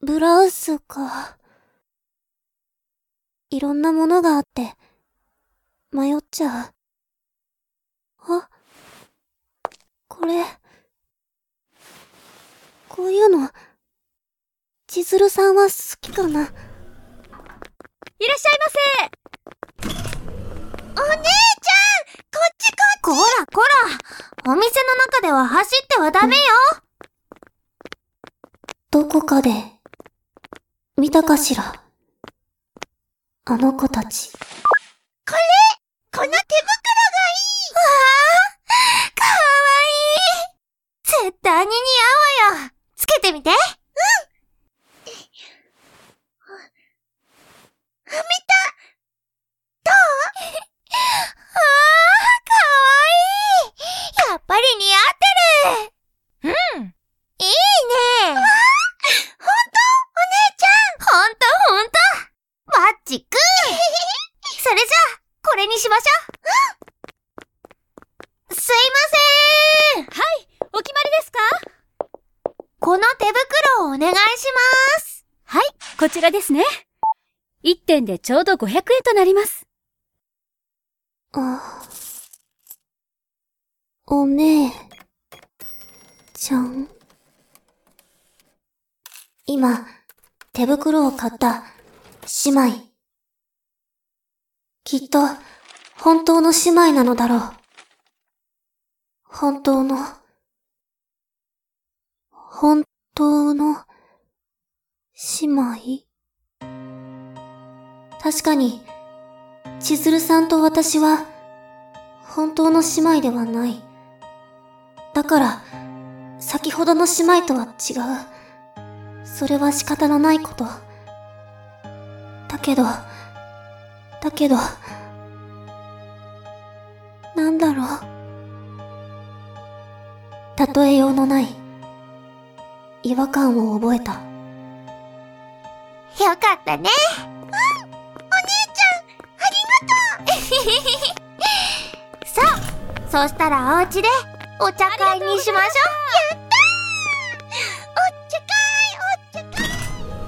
ブラウスか。いろんなものがあって、迷っちゃう。あ、これ。こういうの、千鶴さんは好きかな。いらっしゃいませ。お姉ちゃん、こっちこっち。こらこら、お店の中では走ってはダメよ。どこかで、見たかしら。あの子たち。この手袋がいい。わあ、かわいい。絶対に似合うわよ。つけてみて。見た。どう？ああ、かわいい。やっぱり似合ってる。うん。いいね。わあ、ほんと？お姉ちゃん。ほんと。バッチグー。それじゃあ、これにしましょう。すいません。はい、お決まりですか？この手袋をお願いします。 はい、こちらですね。1点でちょうど500円となります。 お姉ちゃん。今、手袋を買った姉妹。きっと、本当の姉妹なのだろう。本当の姉妹？確かに、千鶴さんと私は、本当の姉妹ではない。だから、先ほどの姉妹とは違う。それは仕方のないこと。だけど、なんだろう。例えようのない、違和感を覚えた。よかったね。お姉ちゃん、ありがとう。そう、そしたらお家でお茶会にしましょう。やったー。お茶会。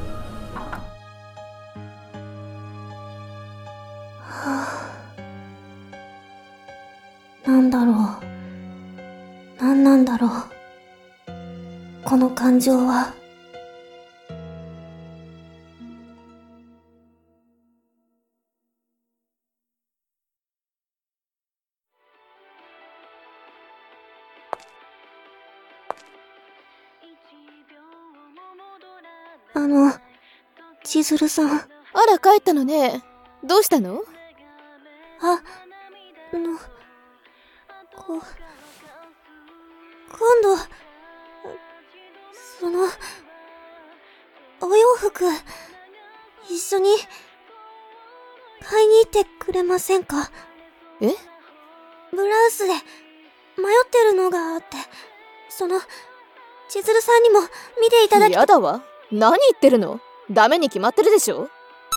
なんだろう。なんなんだろう。この感情は。千鶴さん。 あら、帰ったのね。どうしたの？ 今度、お洋服、一緒に、買いに行ってくれませんか？ え？ ブラウスで、迷ってるのがあって、千鶴さんにも見ていただきたい。 やだわ。何言ってるの？ダメに決まってるでしょ。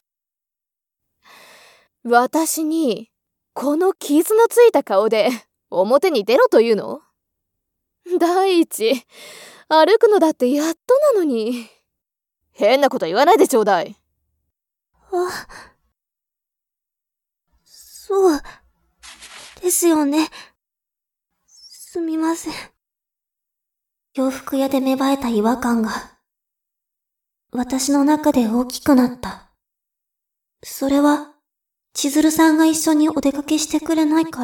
私に、この傷のついた顔で、表に出ろというの？第一、歩くのだってやっとなのに。変なこと言わないでちょうだい。 そうですよね。すみません。洋服屋で芽生えた違和感が、私の中で大きくなった。それは、千鶴さんが一緒にお出かけしてくれないから？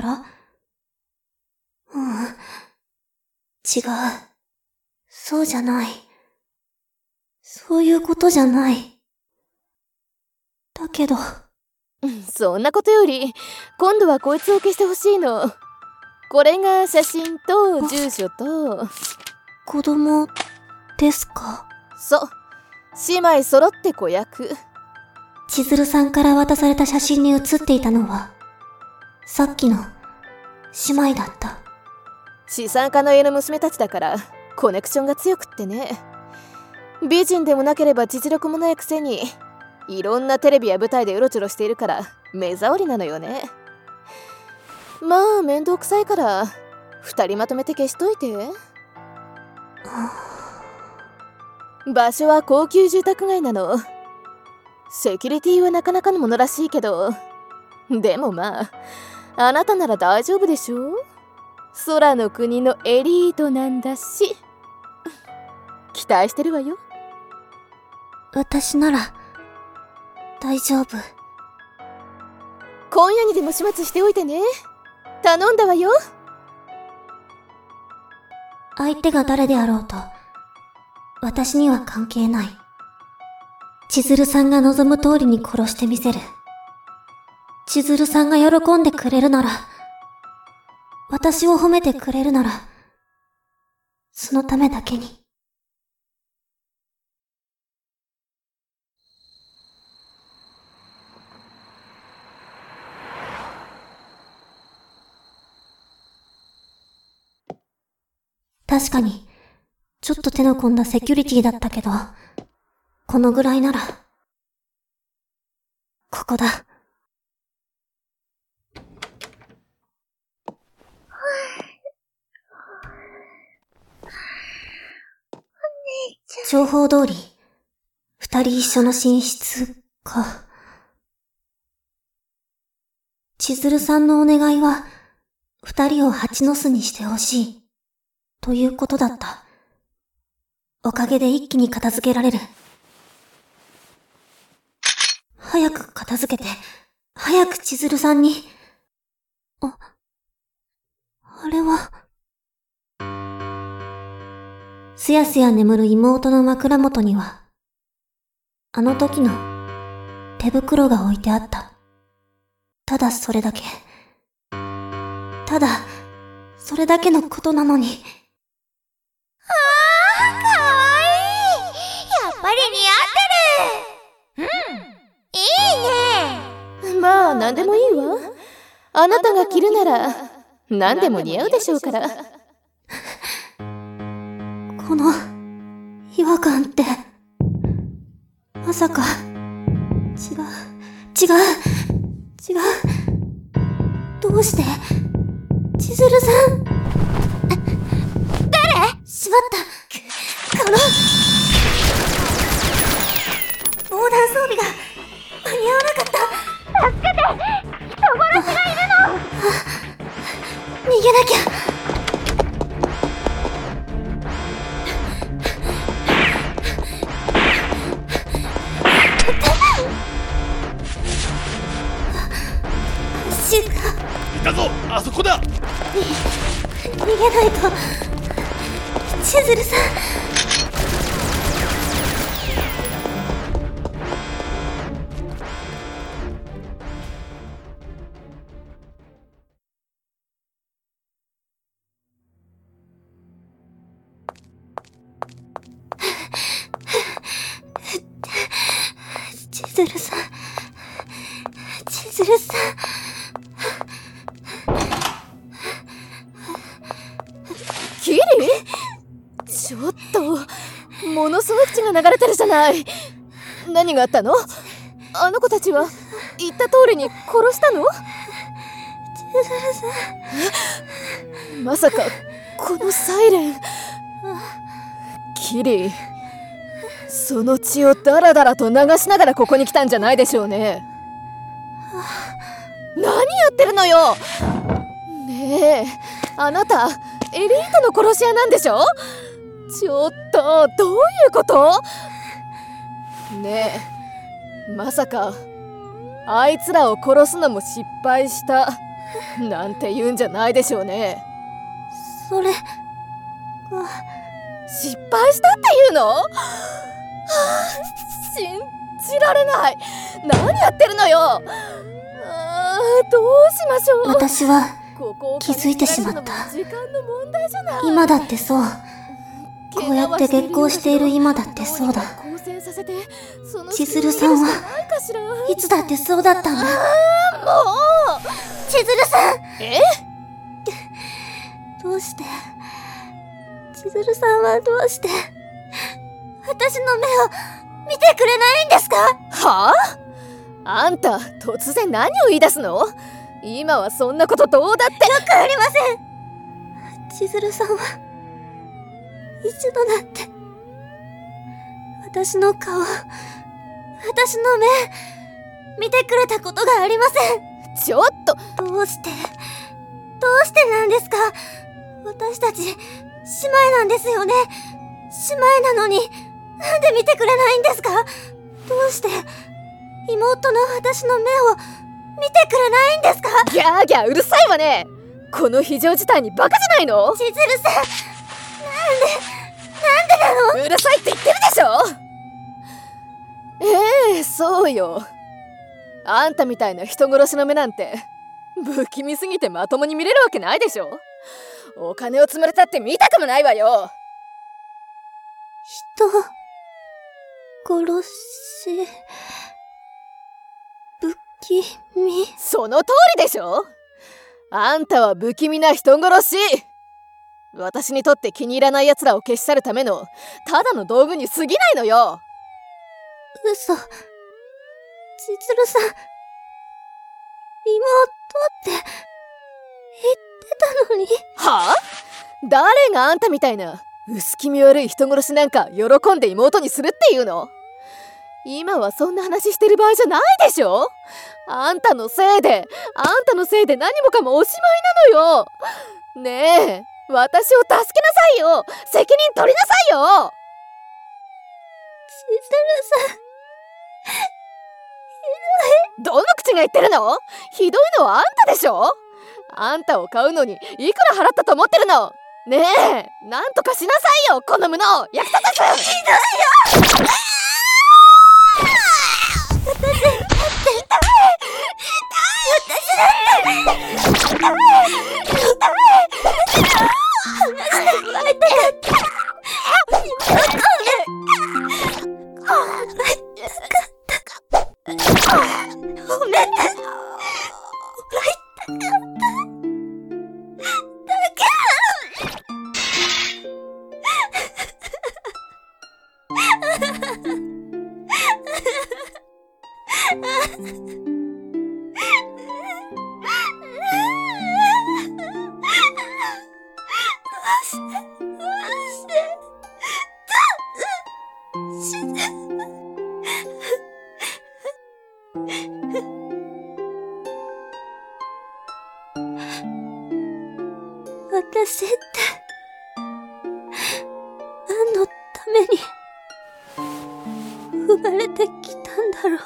違う。そうじゃない。そういうことじゃない。だけど。 そんなことより、今度はこいつを消してほしいの。これが写真と住所と。 子供ですか？ そう。姉妹揃って子役。 千鶴さんから渡された写真に写っていたのは、さっきの姉妹だった。 資産家の家の娘たちだからコネクションが強くってね。美人でもなければ実力もないくせに、いろんなテレビや舞台でうろちょろしているから目障りなのよね。まあ面倒くさいから2人まとめて消しといて。 場所は高級住宅街なの。セキュリティはなかなかのものらしいけど、でもまあ、あなたなら大丈夫でしょ。空の国のエリートなんだし。期待してるわよ。 私なら大丈夫。 今夜にでも始末しておいてね。頼んだわよ。 相手が誰であろうと私には関係ない。千鶴さんが望む通りに殺してみせる。千鶴さんが喜んでくれるなら、私を褒めてくれるなら、そのためだけに。確かに、ちょっと手の込んだセキュリティだったけど、このぐらいなら、ここだ。情報通り、二人一緒の寝室か。千鶴さんのお願いは、二人を蜂の巣にしてほしい、ということだった。おかげで一気に片付けられる。早く片付けて、早く千鶴さんに。あれは。すやすや眠る妹の枕元には、あの時の手袋が置いてあった。ただそれだけ。ただ、それだけのことなのに。 かわいい。やっぱり似合ってる。いいね。 まあ、なんでもいいわ。あなたが着るなら、何でも似合うでしょうから。 この違和感ってまさか違うどうして千鶴さん誰しまったこの防弾装備が間に合わなかった。 助けて。人殺しがいるの。 逃げなきゃ。 いたぞ、あそこだ。 逃げないと。千鶴さん。千鶴さん。千鶴さん。 キリ？ちょっと、ものすごい口が流れてるじゃない。何があったの？あの子たちは言った通りに殺したの？ 千鶴さん。まさかこのサイレン。キリ、その血をダラダラと流しながらここに来たんじゃないでしょうね。何やってるのよ。ねえ、あなたエリートの殺し屋なんでしょ。ちょっとどういうこと。ねえ、まさかあいつらを殺すのも失敗したなんて言うんじゃないでしょうね。 それが失敗したっていうの？はあ、信じられない。何やってるのよ。どうしましょう。 私は気づいてしまった。今だってそう。こうやって激高している今だってそうだ。千鶴さんはいつだってそうだったんだ。 もう千鶴さん。どうして千鶴さんはどうして私の目を見てくれないんですか？ はあ？あんた突然何を言い出すの？今はそんなことどうだって。 よくありません。千鶴さんは一度だって私の顔、私の目、見てくれたことがありません。 ちょっと。 どうしてなんですか？私たち、姉妹なんですよね。姉妹なのに、なんで見てくれないんですか？どうして、妹の私の目を、見てくれないんですか？ ギャーギャーうるさいわね。この非常事態にバカじゃないの？ 千鶴さん、なんでなの？ うるさいって言ってるでしょ。そうよ。あんたみたいな人殺しの目なんて不気味すぎてまともに見れるわけないでしょ。お金を積まれたって見たくもないわよ。 人殺し、不気味。 その通りでしょ。あんたは不気味な人殺し。私にとって気に入らない奴らを消し去るためのただの道具に過ぎないのよ。 嘘。千鶴さん、妹って言ってたのに。 はあ？誰があんたみたいな薄気味悪い人殺しなんか喜んで妹にするっていうの？今はそんな話してる場合じゃないでしょ。あんたのせいで何もかもおしまいなのよ。ねえ、私を助けなさいよ。責任取りなさいよ。 千鶴さん、 どの口が言ってるの？ひどいのはあんたでしょ。あんたを買うのにいくら払ったと思ってるの？ねえ、なんとかしなさいよ、この無能役立たず。ひどいよ。 私って何のために生まれてきたんだろう。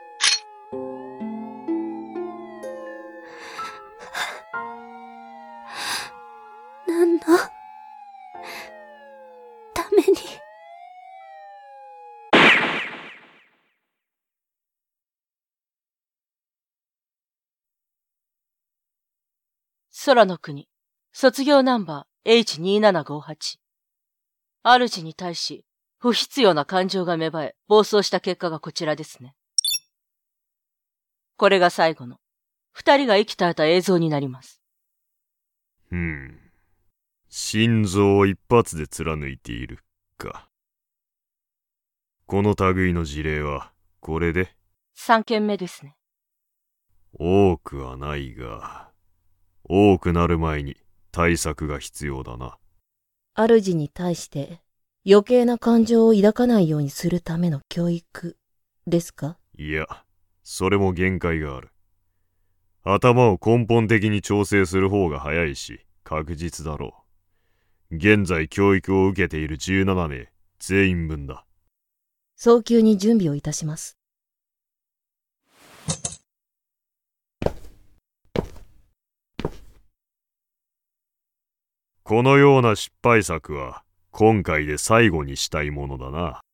何のために。 空の国卒業ナンバー H2758。主に対し不必要な感情が芽生え暴走した結果がこちらですね。これが最後の二人が息絶えた映像になります。 心臓を一発で貫いているか。この類の事例はこれで 3件目ですね。 多くはないが、多くなる前に対策が必要だな。 主に対して余計な感情を抱かないようにするための教育ですか？ いや、それも限界がある。頭を根本的に調整する方が早いし確実だろう。現在教育を受けている17名全員分だ。 早急に準備をいたします。 このような失敗作は今回で最後にしたいものだな。